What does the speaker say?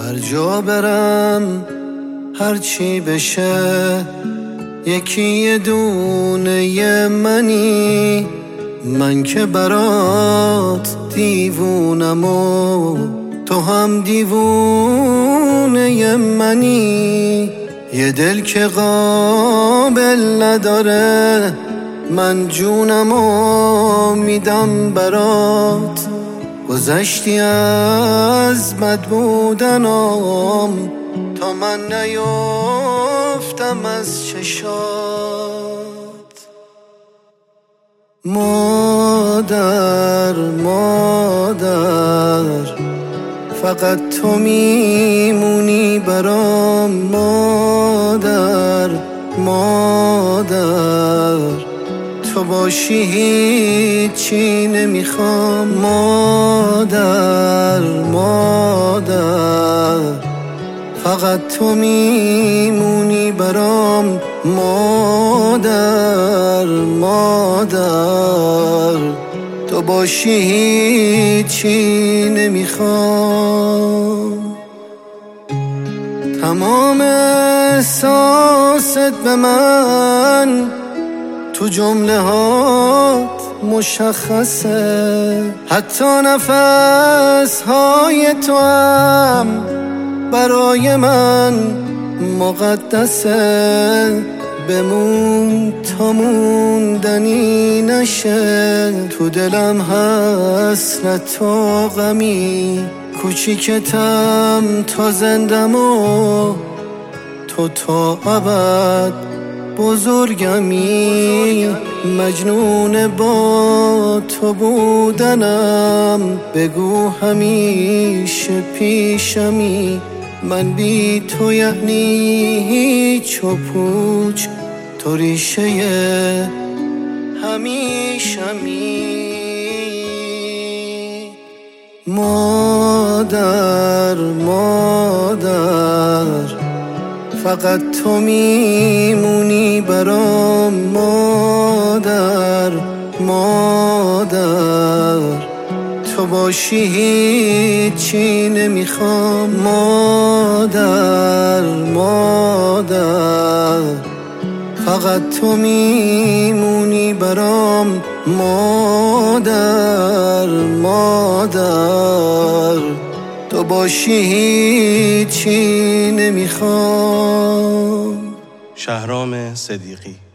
هر جا برم هر چی بشه یکی یه دونه منی، من که برات دیوونم و تو هم دیوونه منی. یه دل که قابل نداره من جونمو میدم برات. گذشتی از بد بودنم تا من نیفتم از چشات. مادر فقط تو میمونی برام. مادر تو باشی هیچی نمیخوام. مادر فقط تو میمونی برام. مادر تو باشی هیچی نمیخوام. تمام احساست به من تو جمله هات مشخصه، حتی نفس های تو هم برای من مقدسه. بمون تا موندنی نشه، تو دلم حسرت و غمی. کوچیکتم تا زندم و تو تا ابد بزرگمی. مجنون با تو بودنم، بگو همیشه پیشمی. من بی تو یعنی هیچ و پوچ، تو ریشه همیشمی. مادر فقط تو میمونی برام. مادر تو باشی هیچی نمیخوام. مادر فقط تو میمونی برام. مادر تو باشی هیچی نمیخوام. شهرام صدیقی.